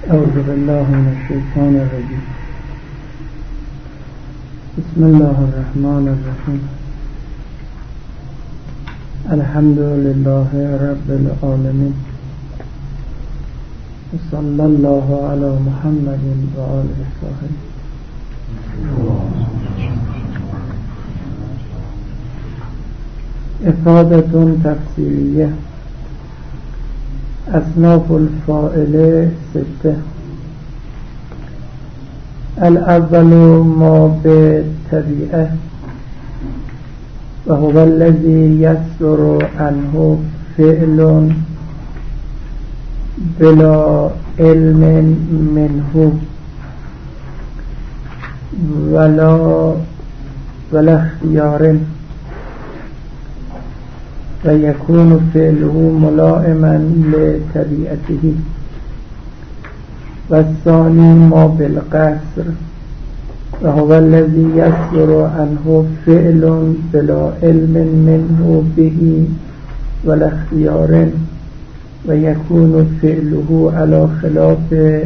أعوذ بالله من الشيطان الرجيم. بسم الله الرحمن الرحيم. الحمد لله رب العالمين، صلى الله على محمد وآله الطاهرين. إفادة تفصيلية. أصناف الفاعل 6. الأول ما بالطبيعة، وهو الذي يصدر عنه فعل بلا علم منه ولا اختيار، ويكون فعله ملائما لطبيعته. والثاني ما بالقصر، وهو الذي يصدر عنه فعل بلا علم منه به ولا اختيار، ويكون فعله على خلاف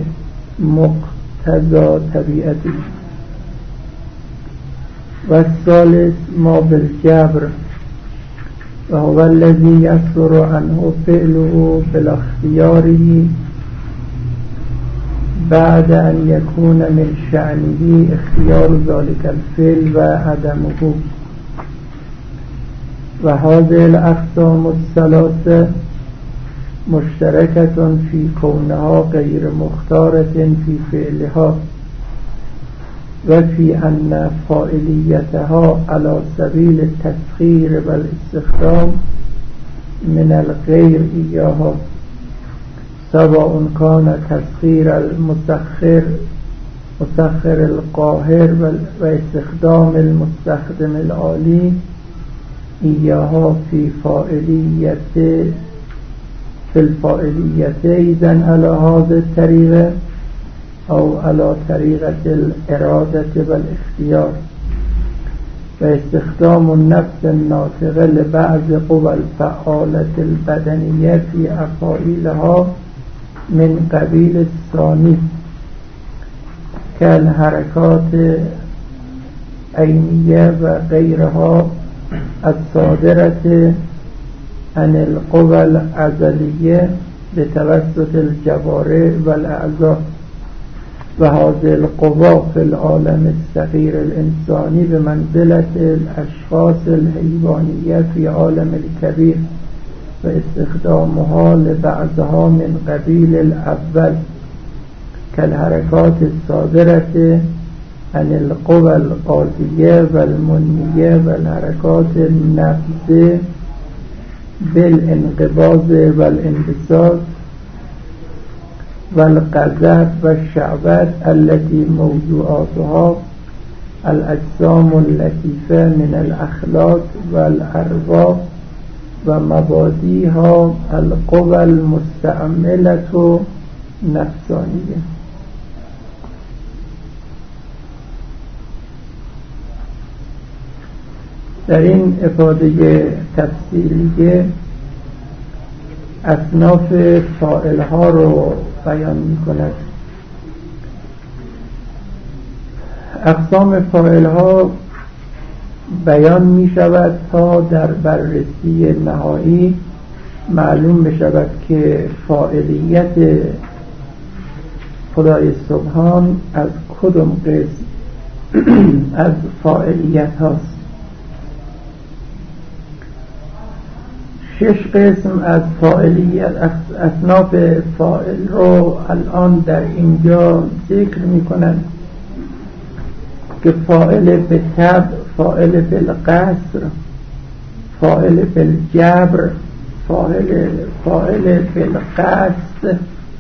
مقتضى طبيعته. والثالث ما بالجبر، وهو الذي يصدر عنه فعله بلا اختياره بعد أن يكون من شأنه اختيار ذلك الفعل وعدمه. وهذه الأقسام الثلاثة مشتركة في كونها غير مختارة في فعلها، وفي أن فاعليتها على سبيل التسخير والاستخدام من الغير إياها، سواء كان تسخير المسخر القاهر واستخدام المستخدم العالي إياها في الفاعلية إذن على هذه الطريقة أو على طريقة الإرادة والاختيار. واستخدام النفس الناطقة لبعض قوى الفعالة البدنية في أفعالها من قبيل الثاني، كالحركات عينية وغيرها الصادرة عن القوى العضلية بتوسط الجوارح والأعضاء. وهذه القوى في العالم الصغير الإنساني بمنزلة الأشخاص الحيوانية في عالم الكبير، واستخدامها لبعضها من قبيل الأول، كالحركات الصادرة عن القوى الغازية والمنية والحركات النفسية بالانقباض والانبساط والقذف والشعبات التي موضوعاتها الأجسام اللطيفة من الأخلاق والأرواح، ومبادئها القوى المستعملة نفسانية. در این افاده تفصیلیه اصناف فاعل ها رو بیان می کند. اقسام فاعل ها بیان می شود تا در بررسی نهایی معلوم بشود که فاعلیت خدای سبحان از کدام قسم از فاعلیت هاست. 6 قسم از فاعلیت اصناف فاعل رو الان در اینجا ذکر می کنند که فاعل به طبع، فاعل بالقصر، فاعل بالجبر، فاعل بالقصد،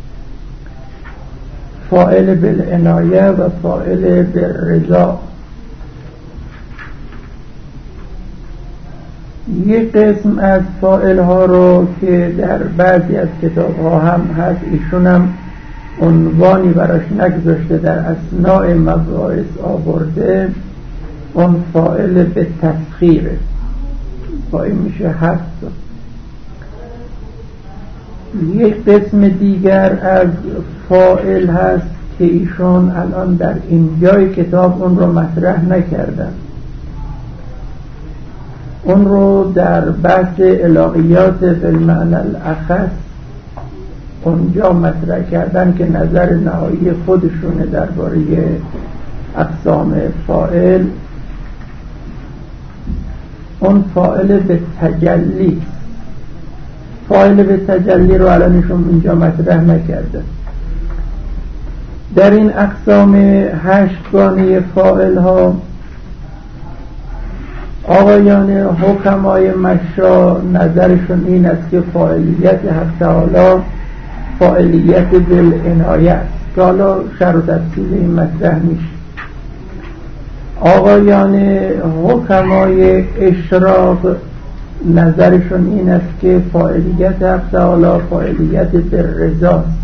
فاعل بالعنایه و فاعل بالرضا. یک قسم از فاعل ها رو که در بعضی از کتاب ها هم هست، ایشون هم عنوانی براش نگذاشته، در اثناء مباحث آورده، اون فاعل به تسخیره، با این میشه 7. یک قسم دیگر از فاعل هست که ایشون الان در اینجای کتاب اون رو مطرح نکردن، اون رو در بحث الهیات بالمعنی الاخص اونجا مطرح کردن که نظر نهایی خودشونه درباره اقسام فاعل. اون فاعل به تجلی، فاعل به تجلی رو الان ایشون اینجا مطرح نکرده. در این اقسام 8 گانه فاعل ها آقایان حکمای مشا نظرشون این است که فاعلیت حق تعالی فاعلیت بالعنایه است که حالا شرح و تفصیل این مطرح میشه. آقایان حکمای اشراق نظرشون این است که فاعلیت حق تعالی فاعلیت بالرضا است.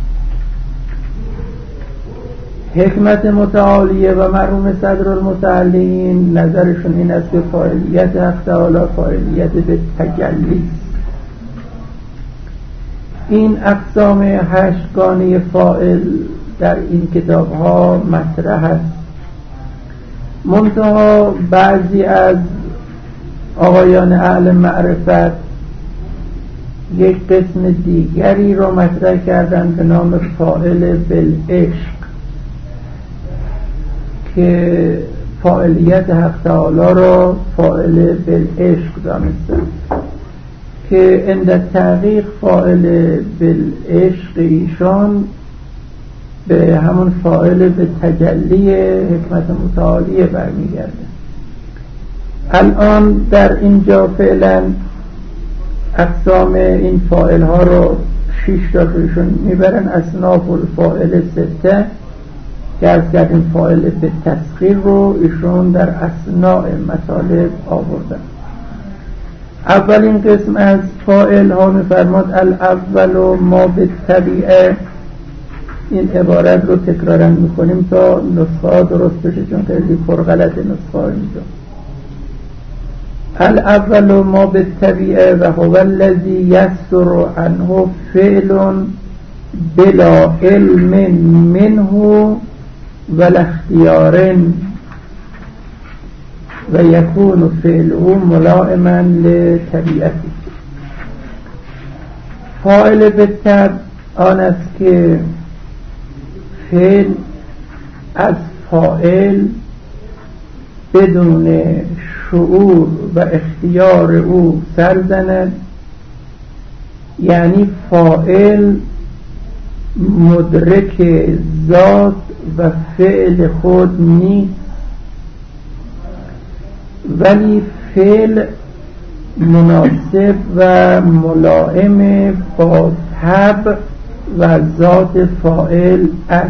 حکمت متعالیه و مرحوم صدر المتعلین نظرشون این است که فاعلیت حق تعالی فاعلیت به تجلی است. این اقسام 8 گانه فاعل در این کتاب ها مطرح است. منتها بعضی از آقایان اهل معرفت یک قسم دیگری رو مطرح کردن به نام فاعل بالعشق که فاعلیت حق تعالی را فاعل بالعشق دانستن که عند تحقیق فاعل بالعشق ایشان به همون فاعل به تجلی حکمت متعالیه برمیگرده. الان در اینجا فعلا اقسام این فاعل ها رو 6 تاشون میبرن. اصناف الفاعل 6 که از کردیم فاعل به تسخیر رو ایشون در اصناع مطالب آوردن. اولین قسم از فاعل ها میفرماد الاول ما بالطبیعه. این عبارت رو تکرارا میکنیم تا نسخه درست بشه چون خیلی پرغلط نسخه اینجا. الاول ما بالطبیعه و هو الذی یصدر عنه فعل بلا علم منه ولا اختیار و یکون فعله ملائما لطبیعته. فاعل بالطبع آن است که فعل از فاعل بدون شعور و اختیار او سر زند، یعنی فاعل مدرک ذات و فعل خود نیست ولی فعل مناسب و ملائم با طبع و ذات فاعل است،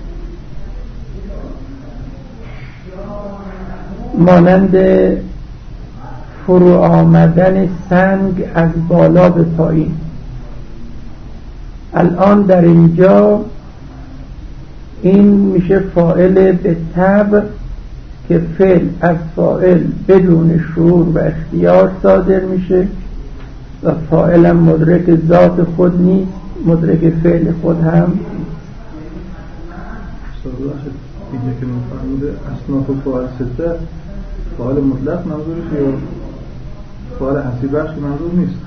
مانند فرو آمدن سنگ از بالا به پایین. الان در اینجا این میشه فاعل به طبع که فعل از فاعل بدون شعور و اختیار صادر میشه و فاعل هم مدرک ذات خود نیست، مدرک فعل خود هم. اینجا که مفهوم اصناف فاعل 6 فاعل مطلق منظورش یا فاعل حسی بخش منظور نیست؟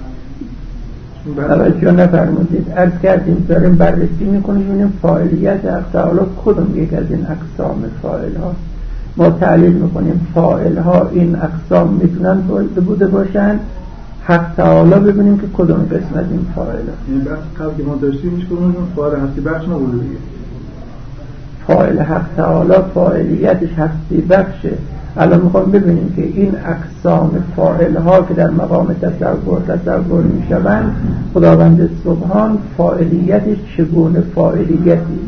توجه نفرمودید. عرض کردیم داریم بررسی میکنیم ببینیم فاعلیت حق تعالی کدوم یک از این اقسام فاعل ها. ما تحلیل میکنیم فاعل ها این اقسام میتونن بوده باشن، حق تعالی ببینیم که کدوم قسم از این فاعل ها. این بحث قبل که ما داشتیم میشه کدوم فاعل حسی بخش نبوده دیگه. فاعل حق تعالی فاعلیتش حسی بخشه. الان میخوام ببینیم که این اقسام فاعل ها که در مقام تصور میشوند خداوند سبحان فاعلیتش چگونه فاعلیتی.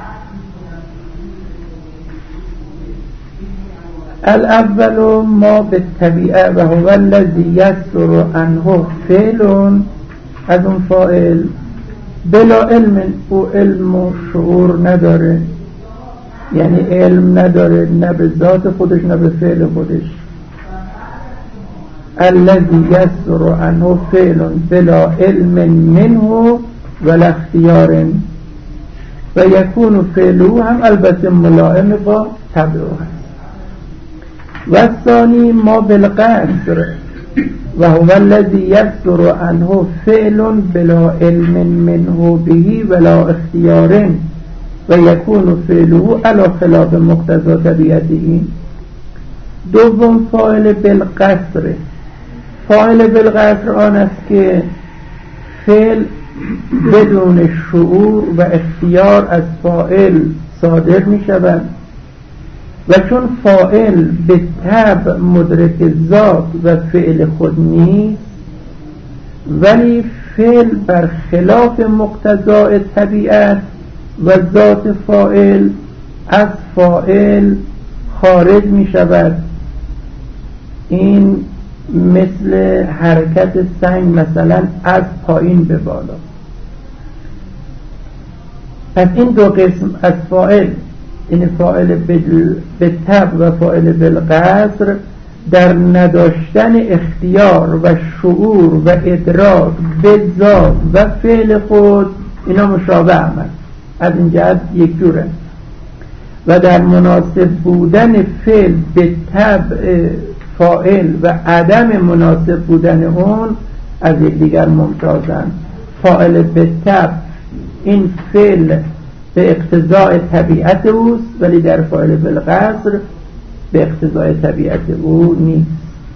الاول ما بالطبیعه و هو الذی یصدر عنه فعل. از اون فاعل بلا علم، او علم و شعور نداره، یعنی علم نداره نه به ذات خودش نه به فعل خودش. الذي يصدر عنه فعل بلا علم منه ولا اختیار و یکون فعله هم البته ملائم با طبعه و ثانی ما بالقصر و هو الذي يصدر عنه فعل بلا علم منه به ولا اختیار و یکون فعله علی خلاف مقتضا طبیعته. دوم فاعل بالقصر. فاعل بالقصر آن است که فعل بدون شعور و اختیار از فاعل صادر می شود و چون فاعل به طبع مدرک ذات و فعل خود نیست ولی فعل بر خلاف مقتضای طبیعت و ذات فاعل از فاعل خارج می شود. این مثل حرکت سنگ مثلا از پایین به بالا. پس این دو قسم از فاعل، این فاعل به طبع و فاعل بالقصر، در نداشتن اختیار و شعور و ادراک به ذات و فعل خود اینا مشابه عمل از این جهت یک جوره و در مناسب بودن فعل به طبع فاعل و عدم مناسب بودن اون از یکدیگر ممتازند. فاعل به طبع این فعل به اقتضاء طبیعت اوست ولی در فاعل بالقصر به اقتضاء طبیعت او نیست.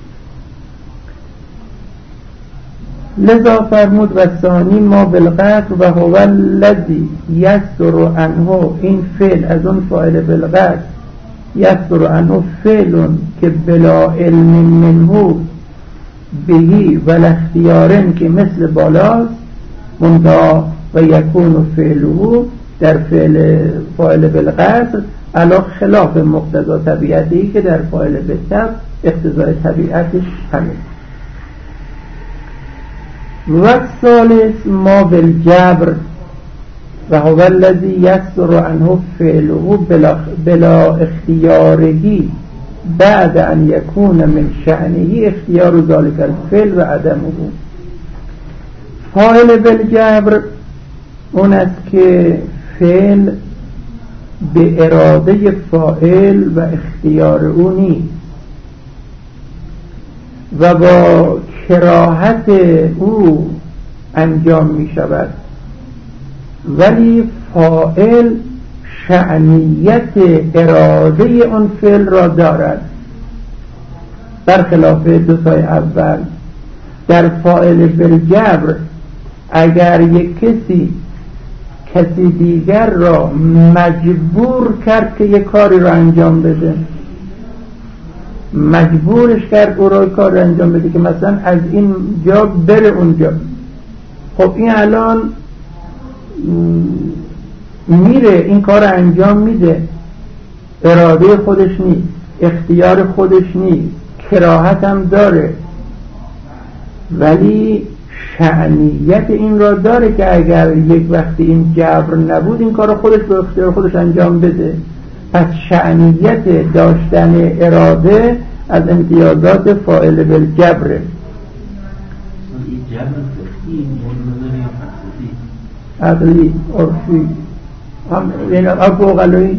لذا فرمود و ثانی ما بالقصر و هو الذی یصدر عنه، این فعل از اون فاعل بالقصر، یصدر عنه فعل که بلا علم منه بهی و اختیارن که مثل بالاست منتها و یکون فعله در فاعل بالقصر علی خلاف مقتضا طبیعتی که در فاعل بالطبع اقتضای طبیعتش همه. و الثالث ما بالجبر و هو الذی یصدر عنه فعله بلا اختیارهی بعد ان یکون من شأنه اختیار ذلک الفعل و عدمه. فاعل بالجبر اون است که فعل به اراده فاعل و اختیار او نیست و با کراهت او انجام می شود ولی فاعل شأنیت اراده اون فعل را دارد. برخلاف دو تای اول در فاعل بالجبر اگر یک کسی دیگر را مجبور کرد که یک کاری را انجام بده، مجبورش کرد او را کار را انجام بده که مثلا از این جا بره اونجا، خب این الان میره این کار را انجام میده، اراده خودش نیست، اختیار خودش نیست، کراهت هم داره ولی شأنیت این را داره که اگر یک وقتی این جبر نبود این کار خودش به اختیار خودش انجام بده. پس شأنیت داشتن اراده از امتیازات فاعل بالجبره. این جبر فقهی مورد یا فلسفی؟ عقلی، عرفی، هم این ابوغلوی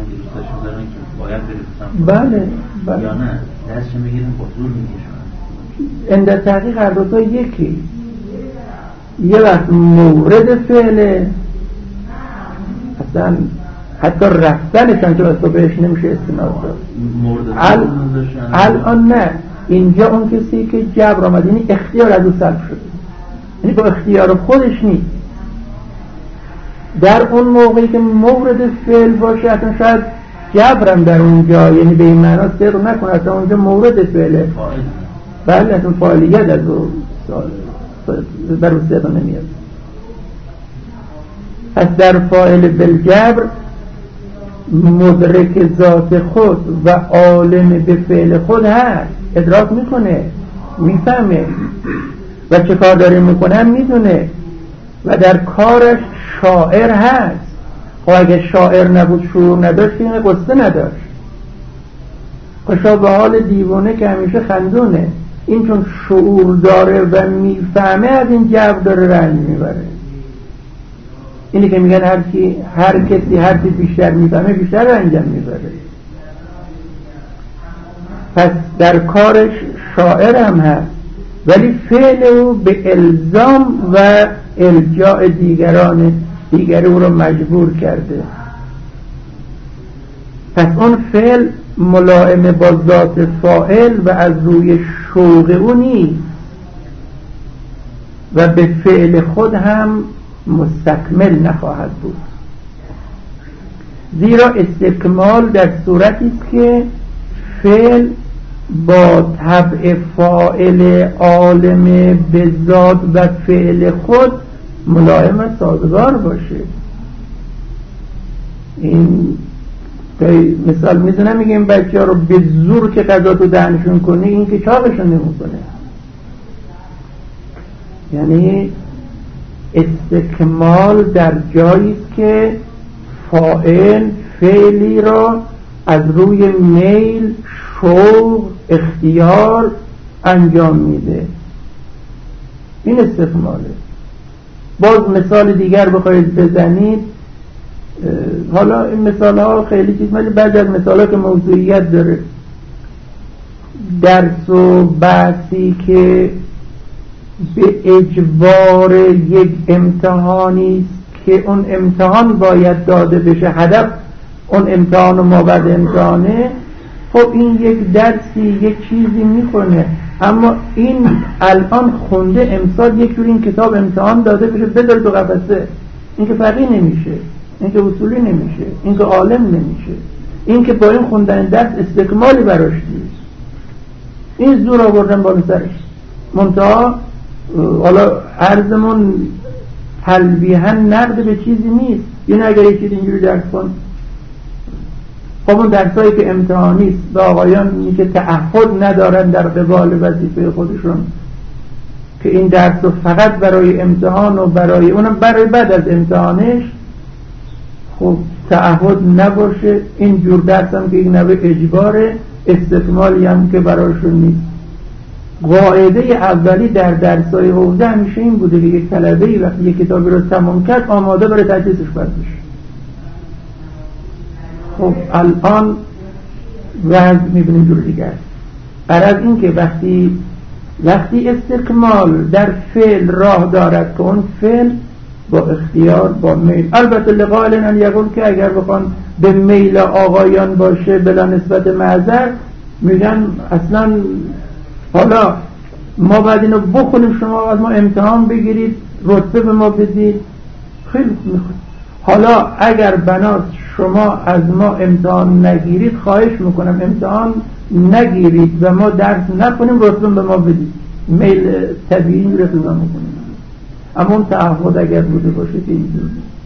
بله بله یا نه دستش میگیرن با زور میگیشن اندر تحقیق هر دوتا یکی. یه وقت مورد فعله اصلا حتی رفتنش هم که بس بهش نمیشه استناد داد. الان نه، اینجا اون کسی که جبر آمد یعنی اختیار از او سلب شده، یعنی با اختیار خودش نیست. در اون موقعی که مورد فعل باشه اصلا شاید جبرم در اونجا یعنی به این معنا صدق نکنه، اصلا اونجا مورد فعله بله اصلا فاعلیت از او بر او صدق نمیاد. پس در فاعل بالجبر مدرک ذات خود و عالم به فعل خود هست، ادراک میکنه، میفهمه و چه کار داره میکنه هم میدونه و در کارش شاعر هست. خب اگه شاعر نبود شعور نداشت این قصه نداشت. خوشا به حال دیوانه که همیشه خندونه، این چون شعور داره و میفهمه از این جبر داره رنج میبره. اینی که میگن هر کسی هر چی بیشتر میفهمه بیشتر رنجم میبره. پس در کارش شاعر هم هست، ولی فعل او به الزام و الجاء دیگر او رو مجبور کرده. پس اون فعل ملائم با ذات فاعل و از روی شوق او نیست و به فعل خود هم مستکمل نخواهد بود. زیرا استکمال در صورتی است که فعل با طبع فاعل عالم به ذات و فعل خود ملائم و سازگار باشه. این مثال میزنم، میگیم بچه ها رو به زور که غذا تو دهنشون کنی این که چاقشون نمیکنه. یعنی استکمال در جایی است که فاعل فعلی را از روی میل، شوق، اختیار انجام میده. این استکماله. باز مثال دیگر بخواید بزنید، حالا این مثال ها خیلی چیز، ولی بعد از مثال ها که موضوعیت داره، درس و بحثی که به اجبار یک امتحانی است که اون امتحان باید داده بشه، هدف اون امتحان و مابعد امتحانه، خب این یک درسی یک چیزی میخونه، اما این الان خونده امسال یک جور این کتاب امتحان داده بشه بذاره تو قفسه، این که فقیه نمیشه، این که اصولی نمیشه، این که عالم نمیشه، این که با این خوندن درس استکمالی براش نیست. این زور آوردن بالا سرش. منتها حالا عرضمون تلویحاً نقد به چیزی نیست. یعنی اگر یک چیز اینجوری درس کن، خب اون درسایی که امتحانی است به آقایان که تعهد ندارن در قبال وظیفه خودشون که این درس رو فقط برای امتحان و برای اونم برای بعد از امتحانش خب تعهد نباشه، این جور درس هم که این نوع اجباره، استکمالی هم که برایشون نیست. قاعده اولی در درسای حوزه همیشه این بوده که یک طلبه‌ای وقتی یک کتابی رو تمام کرد آماده برای تدریسش باید بشه. خب الان وضع میبینیم جور دیگه است. برای این که وقتی استکمال در فعل راه دارد که اون فعل با اختیار با میل، البته لقائل ان یقول که اگر بخوان به میل آقایان باشه بلا نسبت معذر، میگن اصلا حالا ما بعد اینو بخونیم شما از ما امتحان بگیرید رتبه به ما بدید، خیلی میخواد. حالا اگر بناست شما از ما امتحان نگیرید، خواهش میکنم امتحان نگیرید و ما درس نکنیم رتبه به ما بدید، میل طبیعی رتبه میکنیم. اما اون تعهد اگر بوده باشه که اینجور.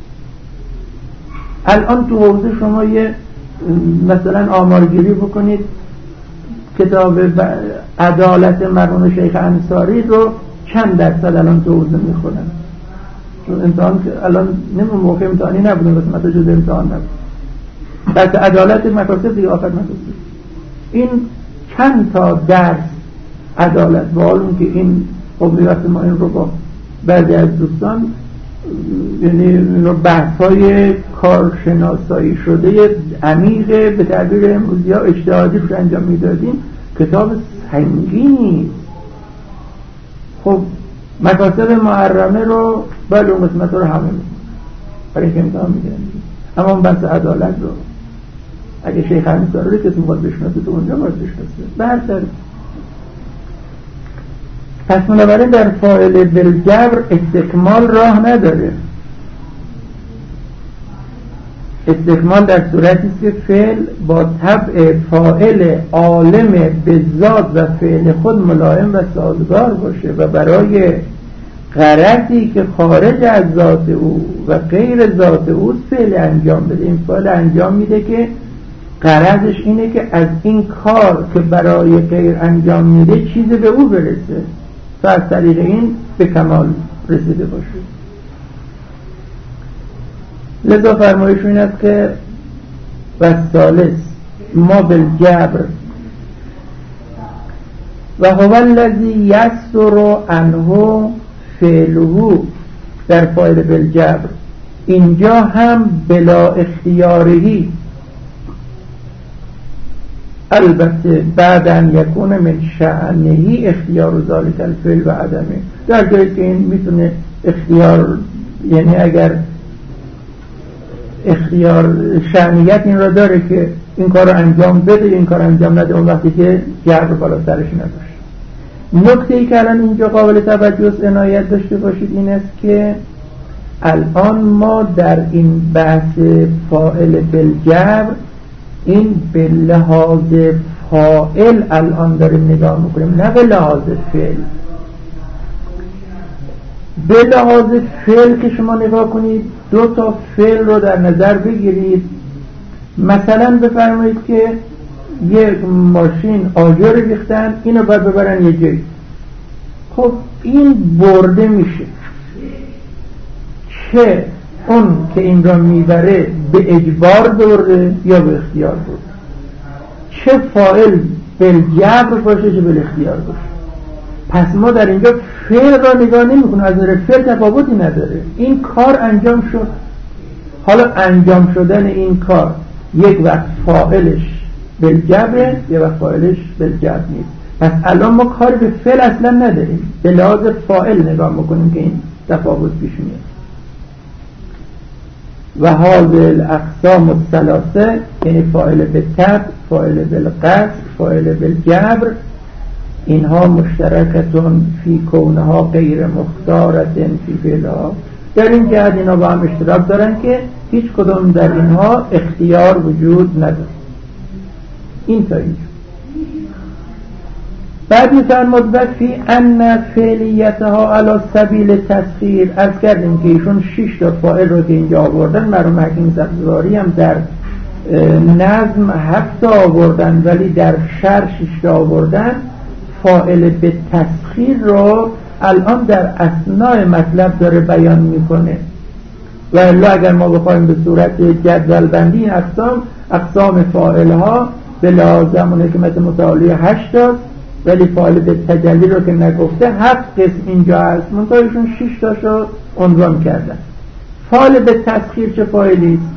الان تو حوزه شما یه مثلا آمارگیری بکنید، کتاب عدالت مرحوم شیخ انصاری رو چند درصد الان تو حوزه میخونن؟ چون امتحان الان نمون موقع امتحانی نبوده، بس مثلا جز امتحان نبود، بس عدالت مکاسب دیگه آخر نبود. این چند تا درس عدالت با اون که این قبلیت ما این رو با بعضی از دوستان یعنی بحث‌های کارشناسایی شده عمیق به تعبیر امروزی ها اجتهادی رو انجام میدادیم، کتاب سنگینی. خب مکاسب محرمه رو بله اون قسمت رو همه میکنه برای که امتحان میگیرن، اما اون بحث عدالت رو اگه شیخ انصاری رو کسی باید بشناسه تو اونجا باید بشناسه به هر طریق. پس بنابراین در فاعل بالجبر استکمال راه نداره. استکمال در صورتی است که فعل با طبع فاعل عالم به ذات و فعل خود ملائم و سازگار باشه و برای غرضی که خارج از ذات او و غیر ذات او فعل انجام بده. این فعل انجام میده که غرضش اینه که از این کار که برای غیر انجام میده چیزی به او برسه تا از طریق این به کمال رسیده باشه. لذا فرمایش این است که و ثالث ما بالجبر و هو الذی یصدر عنه فعله در فاعل بالجبر، اینجا هم بلا اختیارهی، البته بعد ان یکون من شأنهی اختیار ذلک الفعل و عدمه، در جایی که این میتونه اختیار، یعنی اگر اختیار شأنیت این را داره که این کار رو انجام بده، این کار انجام نده، اون وقتی که جبر بالا سرش نباشه. نکته ای که الان اینجا قابل توجه است عنایت داشته باشید این است که الان ما در این بحث فاعل بالجبر این به لحاظ فاعل الان داریم نگاه میکنیم، نه به لحاظ فعل. به لحاظ فعل که شما نگاه کنید دو تا فعل رو در نظر بگیرید. مثلا بفرمایید که یک ماشین آجر ریختن، اینو باید ببرن یه جایی. خب این برده میشه، چه اون که این را میبره به اجبار برده یا به اختیار برده، چه فاعل بالجبر باشه چه به اختیار باشه. پس ما در اینجا فعل را نگاه نمی‌کنیم، از نظر فعل تفاوتی نداره، این کار انجام شد. حالا انجام شدن این کار یک وقت فاعلش بالجبر، یک وقت فاعلش بالجبر نیست. پس الان ما کار به فعل اصلا نداریم، به لحاظ فاعل نگاه می‌کنیم که این تفاوت پیش میاد. و هذه الاقسام الثلاثه، یعنی فاعل بالتبع، فاعل بالقصد، فاعل بالجبر، اینها مشترکتون فی کونها غیر مختارتن فی فعلها، در این جهت اینا با هم اشتراک دارن که هیچ کدوم در اینها اختیار وجود نداره. این تا اینجا. بعد میفرماد فی ان فعلیتها علی سبیل تسخیر. عرض کردیم که ایشون 6 تا فاعل رو که اینجا آوردن، مرحوم حکیم سبزواری هم در نظم 7 تا آوردن، ولی در شرح 6 تا آوردن. فاعل به تسخیر رو الان در اثناء مطلب داره بیان میکنه. و الا اگر ما بخوایم به صورت جدول بندی اقسام فاعل ها به لازم حکمت متعالی 8 تاست، ولی فاعل به تجلی رو که نگفته 7 قسم اینجا هست، منتهایشون 6 تاشو عنوان کردن. فاعل به تسخیر چه فاعلی است؟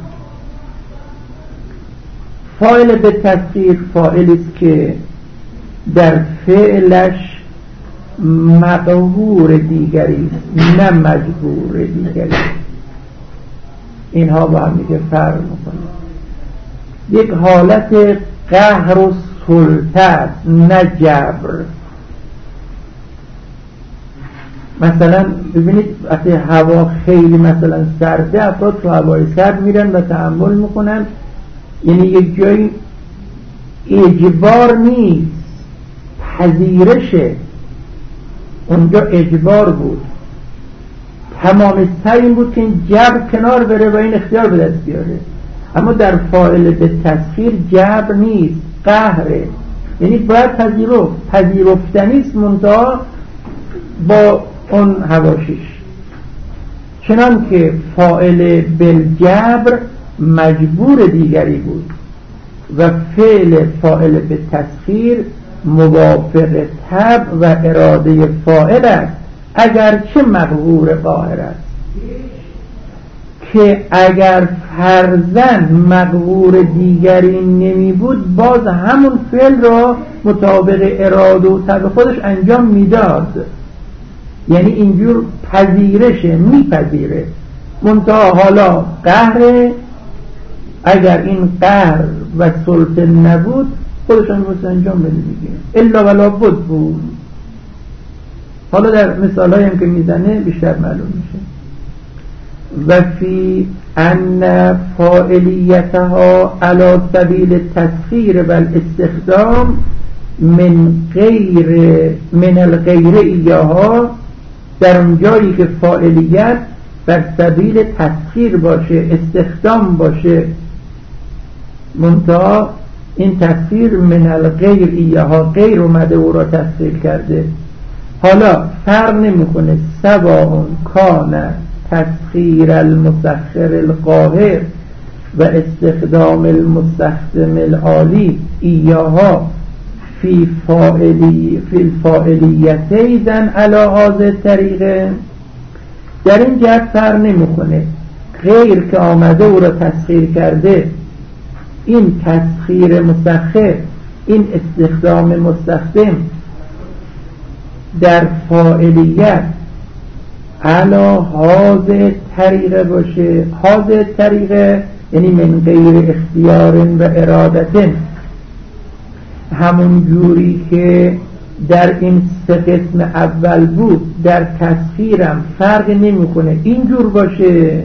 فاعل به تسخیر فاعلی است که در فعلش مقهور دیگری نه مجبور دیگری. اینها با هم دیگه فرق میکنه. یک حالت قهر و سلطه نه جبر. مثلا ببینید وقتی هوا خیلی مثلا سرده، افراد تو هوای سرد میرن و تحمل میکنن، یعنی یک جایی اجبار نیست، پذیرشه. اونجا اجبار بود، تمام سعی این بود که این جبر کنار بره و این اختیار به دست بیاره. اما در فاعل به تسخیر جبر نیست، قهره، یعنی باید پذیرفتنیست منتها با اون حواشیش. چنان که فاعل بالجبر مجبور دیگری بود و فعل فاعل به تسخیر موافق طبع و اراده فاعل است، اگرچه مقهور قاهر است. که اگر فرضاً مقهور دیگری نمی بود، باز همون فعل را مطابق اراده و طبع خودش انجام میداد. یعنی اینجور پذیرشه، میپذیره، منتها حالا قهر، اگر این قهر و سلطه نبود خودش انجام بده دیگه، الا ولا بود. حالا در مثالایی هم که میزنه بیشتر معلوم میشه. و فی ان فاعلیتها علی سبیل تسخیر و الاستخدام من الغیر ایاها، در اون جایی که فاعلیت بر سبیل تسخیر باشه، استخدام باشه، منتها این تسخیر من الغیر ایاها، غیر اومده او را تسخیر کرده. حالا فرق نمیکنه سواء کان تسخیر المسخر القاهر و استخدام المستخدم العالی ایاها فی الفاعلیت ایزن علی هذه طریقه، در این جهت فرق نمیکنه غیر که آمده او را تسخیر کرده، این تسخیر مسخر، این استخدام مستخدم در فاعلیت علی هذه طریقه باشه. هذه طریقه یعنی من غیر اختیار و ارادت، همون جوری که در این سه قسم اول بود در تسخیرم فرق نمیکنه اینجور باشه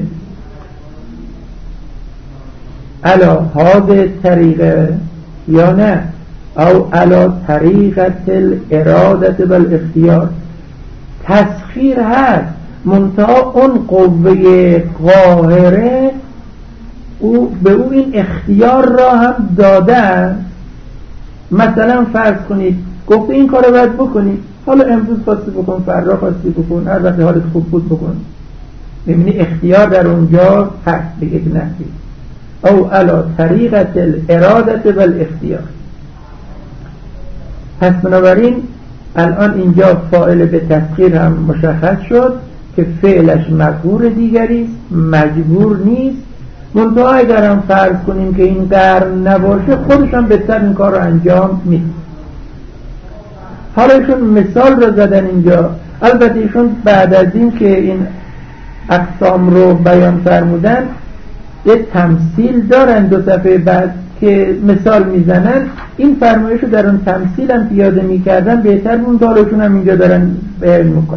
علی هذه طریقه یا نه، او علی طریقت الارادت و الاختیار. تسخیر هست منتها اون قوه قاهره او به او این اختیار را هم داده. مثلا فرض کنید گفته این کار رو باید بکنید، حالا امروز خواستی بکن، فردا خواستی بکن، هر وقت حالت خوب بود بکن. می‌بینی اختیار در اونجا هست به یک نحوی. او علی طریقت الارادت و الاختیار. پس بنابراین الان اینجا فاعل به تسخیر هم مشخص شد که فعلش مقهور دیگری است، مجبور نیست. منتها اگر هم فرض کنیم که این قرن نباشه خودش هم بهتر این کار رو انجام میده. حالا ایشون مثال رو زدن اینجا. البته ایشون بعد از این که این اقسام رو بیان فرمودن یه تمثیل دارن دو صفحه بعد که مثال میزنن. این فرمایش رو در اون تمثیل هم پیاده میکردن بهتر بود، دارشون هم اینجا دارن بیان میکنن.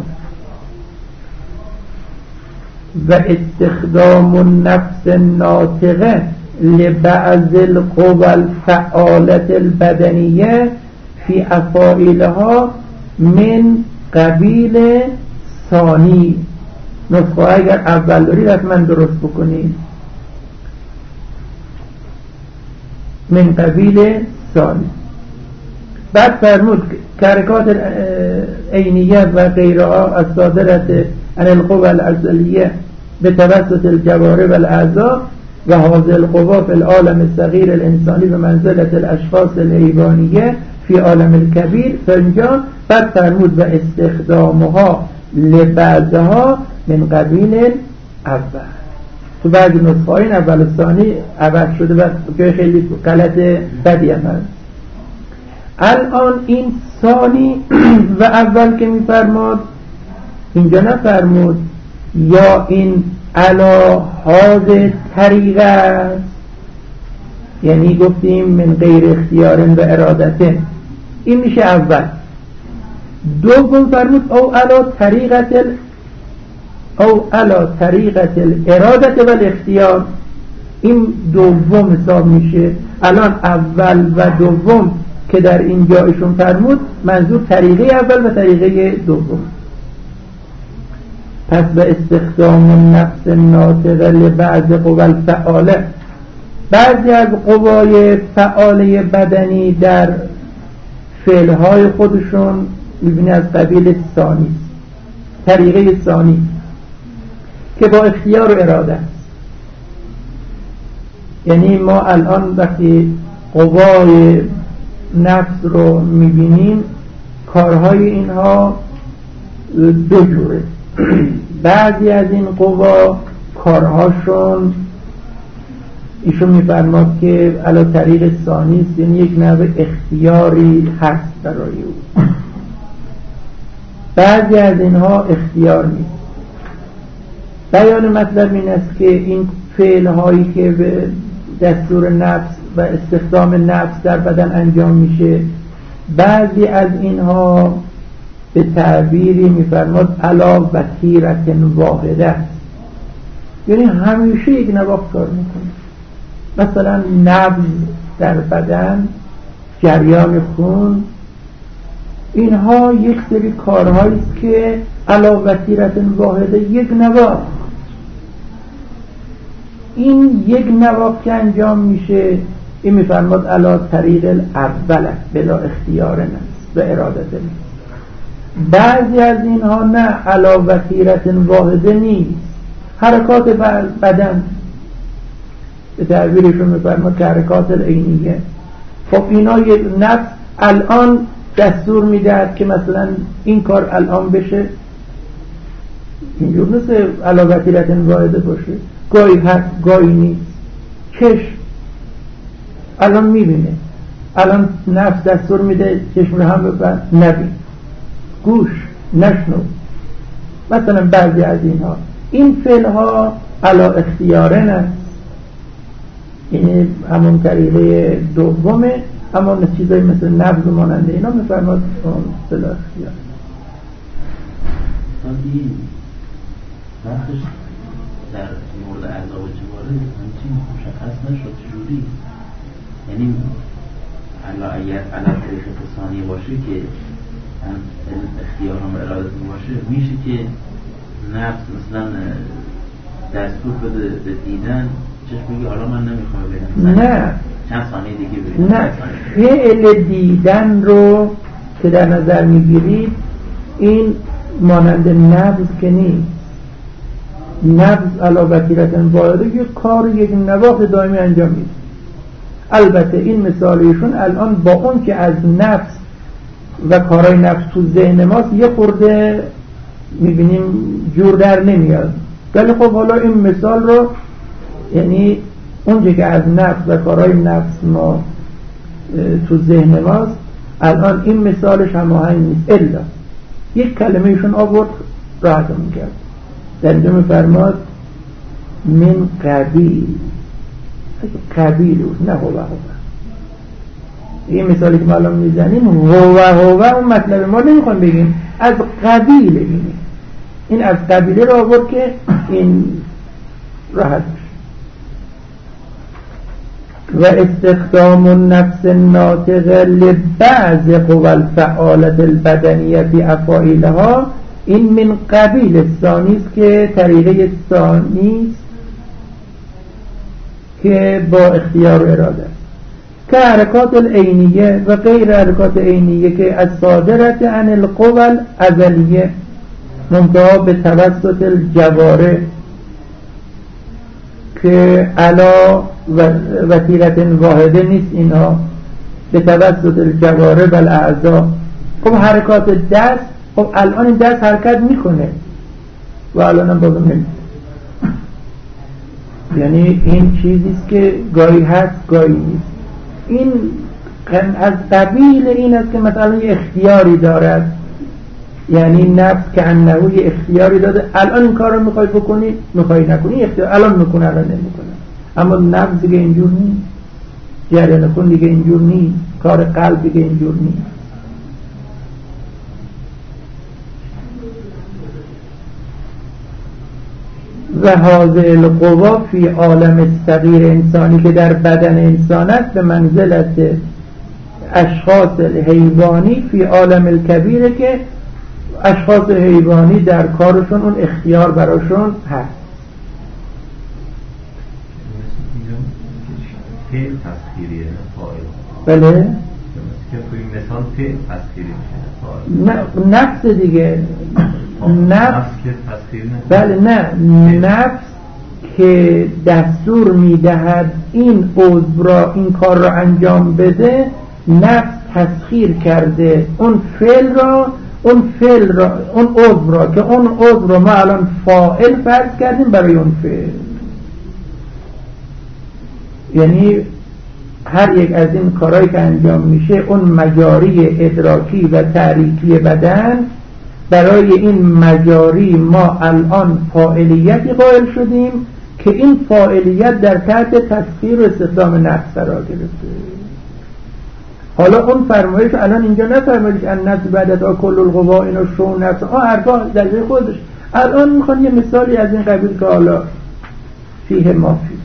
و استخدام النفس الناطقه لبعض القوى الفعالة البدنیه فی افاعیلها من قبیل ثانی. نسخه اگر اول دارید حتما درست بکنید. من قبیل ثانی. بعد فرمود که حرکات عینیه و غیرها از صادرت عن القوى الازلیه به توسط الجوارح و الاعضاء و هذه القوى في العالم الصغیر الانسانی به منزلت الاشخاص الحیوانیه فی عالم الکبیر. فانجا بعد فرمود و استخدامها لبعضها من قبیل اول. تو بعضی نسخه این اول و ثانی عوض شده و جای خیلی غلط بدی هم هست. الان این ثانی و اول که میفرماد اینجا نفرمود یا این علی هذه طریقه است، یعنی گفتیم من غیر اختیار و ارادت، این میشه اول. دوم فرمود او علی طریقت الارادت و الاختیار، این دوم حساب میشه. الان اول و دوم که در اینجا ایشون فرمود منظور طریقه اول و طریقه دوم. پس به استخدام النفس الناطقه لبعض قوى الفعاله، بعضی از قوای فعاله بدنی در فعلهای خودشون میبینی از قبیل ثانی، طریقه ثانی که با اختیار و اراده است. یعنی ما الان وقتی قوای نفس رو میبینیم کارهای اینها دو جوره. بعضی از این قوا کارهاشون ایشون میفرماد که علی طریق ثانی است، یعنی یک نوع اختیاری هست برای او. بعضی از اینها اختیار نیست. بیان مطلب این است که این فعل هایی که به دستور نفس و استخدام نفس در بدن انجام میشه بعضی از اینها به تعبیری میفرماد علا وتیرة واحده، یعنی همیشه یک نواخت کار میکنه. مثلا نبض در بدن، جریان خون، اینها یک سری کارهایی است که علا وتیرة واحده یک نواخت. این یک نواخت که انجام میشه این میفرماد علا طریق الاول بلا اختیار نفس و ارادت نفس. بعضی از اینها نه علا وتیرة واحده نیست، حرکات بدن به تعبیرشون میفرماد که حرکات العینیه. خب اینا یک نفس الان دستور میدهد که مثلا این کار الان بشه، اینجور نیست علی بصیرت واحده باشه، گاهی هست گاهی نیست. چشم الان میبینه، الان نفس دستور میده چشم رو هم ببند نبین، گوش نشنو، مثلا بعضی از اینها. این فعل ها علی اختیارن است، یعنی همون طریقه دومه، اما چیزایی مثل نبض و ماننده اینا میفرماد فعل اختیار. این بخش در مورد اعضا و جواره همچین مشخص نشد چجوری، یعنی اگر علا طریق ثانیه باشه که اختیار هم ارادتون باشه، میشه که نفس مثلا دستور بده به دیدن، چشم بگی حالا من نمیخوام ببینم، نه چند ثانیه دیگه ببینم. نه، فعل دیدن رو که در نظر میگیرید این مانند نبض که نیست. نبض علی بصیرت واحده یک کار یک نواخت دائمی انجام میده. البته این مثالیشون الان با اون که از نفس و کارهای نفس تو ذهن ماست یه خورده میبینیم جور در نمیاد، ولی خب حالا این مثال رو، یعنی اونجا که از نفس و کارهای نفس ما تو ذهن ماست، الان این مثالش هماهنگ نیست. الا یک کلمه ایشون آورد راحت میکرد، در اینجا میفرماد من قبیل نه هو. این مثالی که ما الان میزنیم هو اون مطلب ما نمیخوام بگیم، از قبیل بگیم. این از قبیله رو آورد که این راحت بشه. و استخدام النفس الناطقه لبعض قوى الفعالة البدنیه افاعیلها، این من قبیل ثانی است که طریقه ثانی است که با اختیار و اراده است، که حرکات العینیه و غیر حرکات عینیه که از صادرت عن القوى الازلیه، منتها به توسط الجواره که علا وتیرت واحده نیست، اینها به توسط الجواره و الاعضا. خب حرکات دست، خب الان این دست حرکت میکنه و الان هم بازم نمیکنه، یعنی این چیزیست که گاهی هست گاهی نیست. این از قبیل این است که مثلا یه اختیاری دارد، یعنی نفس که انهو یه اختیاری داده، الان این کار رو میخوای بکنی میخوای نکنی، اختیار الان میکنه الان نمیکنه. اما نفس دیگه اینجور نیست، جریان خون دیگه اینجور نیست، کار قلب دیگه اینجور نیست. و هذه القوا فی عالم الصغیر انسانی که در بدن انسان است، به منزلت اشخاص الحیوانی فی عالم الکبیر، که اشخاص حیوانی در کارشون اون اختیار براشون هست. فعل تسخیریه بله فاعل، که توی مثال فعل تسخیری میشه، نفس دیگه، نفس که تسخیری نه، بله نه، نفس که دستور میدهد این عضو را این کار را انجام بده، نفس تسخیر کرده اون فعل را، اون عضو را، که اون عضو را ما الان فاعل فرض کردیم برای اون فعل. یعنی هر یک از این کارهایی که انجام میشه، اون مجاری ادراکی و تحریکی بدن، برای این مجاری ما الان فاعلیتی قائل شدیم که این فاعلیت در تحت تسخیر و استخدام نفس قرار گرفته. حالا اون فرمایش الان اینجا نفرمایش ان نفس بعد از کل القوا اینو شو نفس هرگاه در جای خودش. الان میخوان یه مثالی از این قبیل که حالا فیه مافی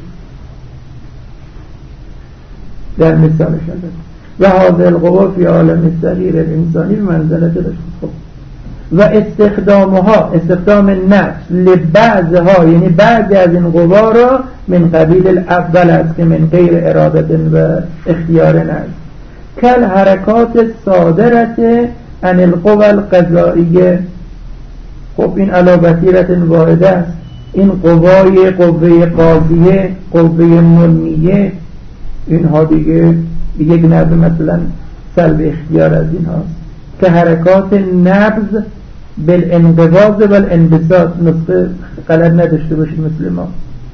در مثالش البته. و هذه القوا فی عالم الصغیر الانسانی منزلت رشد. و استخدام نفس لبعضها، یعنی بعضی از این قوا را من قبیل الاول است که من غیر ارادت و اختیار است، کل حرکات صادرت عن القوا القضائیه. خب این علی بصیرت واحده است، این قوه قاضیه، قوه منیه، اینها دیگه یک نظر مثلا سلب اختیار از این هاست که حرکات نبض بالانقباض و الانبساط، نسخه غلط نداشته باشید مثل ما،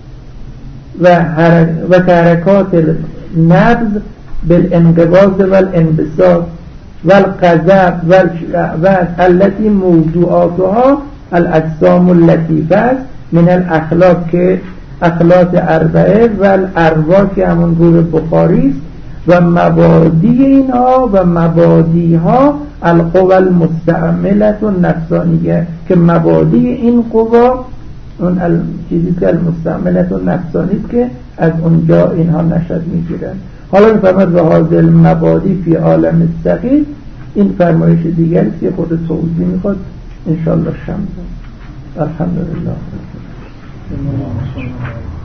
و که حرکات نبض بالانقباض و الانبساط و الغضب و الشهوات التي موضوعاتها الاجسام اللطیفه من الاخلاق که اخلاق اربعه و الارواح که همون گروه بخاری است و مبادی اینها و مبادیها القوى المستعمله النفسانیه که مبادی این قوا اون چیزی که المستعمله النفسانی است که از اونجا اینها نشأت میگیرن. حالا میفرماد و هذه المبادی فی عالم الصغیر، این فرمایش دیگری که خود توضیح میخواد ان شاء الله شمس. الحمدلله.